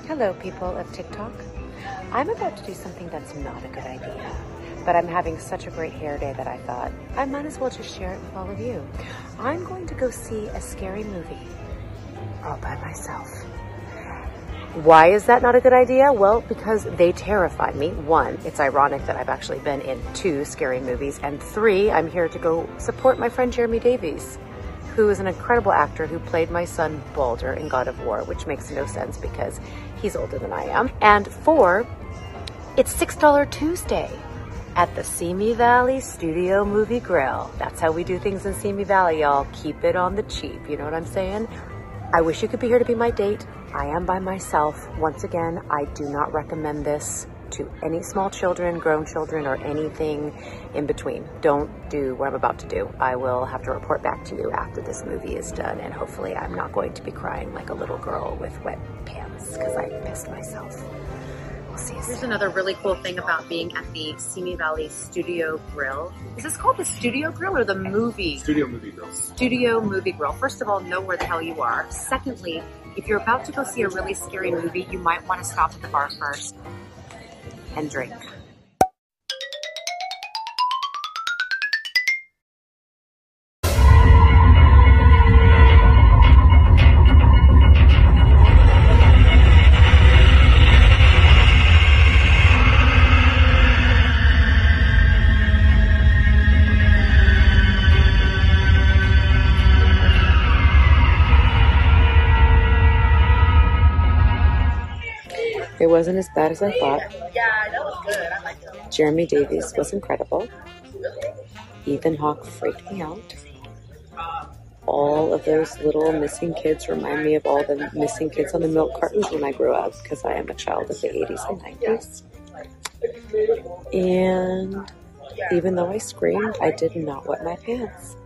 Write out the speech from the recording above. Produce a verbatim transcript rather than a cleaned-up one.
Hello, people of TikTok. I'm about to do something that's not a good idea, but I'm having such a great hair day that I thought I might as well just share it with all of you. I'm going to go see a scary movie all by myself. Why is that not a good idea? Well, because they terrify me. One, it's ironic that I've actually been in two scary movies. And three, I'm here to go support my friend Jeremy Davies, who is an incredible actor who played my son Balder in God of War, which makes no sense because he's older than I am. And four, it's six dollar Tuesday at the Simi Valley Studio Movie Grill. That's how we do things in Simi Valley, y'all. Keep it on the cheap, you know what I'm saying? I wish you could be here to be my date. I am by myself. Once again, I do not recommend this to any small children, grown children, or anything in between. Don't do what I'm about to do. I will have to report back to you after this movie is done, and hopefully I'm not going to be crying like a little girl with wet pants because I pissed myself. We'll see you soon. Here's another really cool thing about being at the Simi Valley Studio Grill. Is this called the Studio Grill or the movie? Studio Movie Grill. Studio Movie Grill. First of all, know where the hell you are. Secondly, if you're about to go see a really scary movie, you might want to stop at the bar first and drink. It wasn't as bad as I thought. Yeah, that was good. I liked it. Jeremy Davies was incredible. Ethan Hawke freaked me out. All of those little missing kids remind me of all the missing kids on the milk cartons when I grew up, because I am a child of the eighties and nineties. And even though I screamed, I did not wet my pants.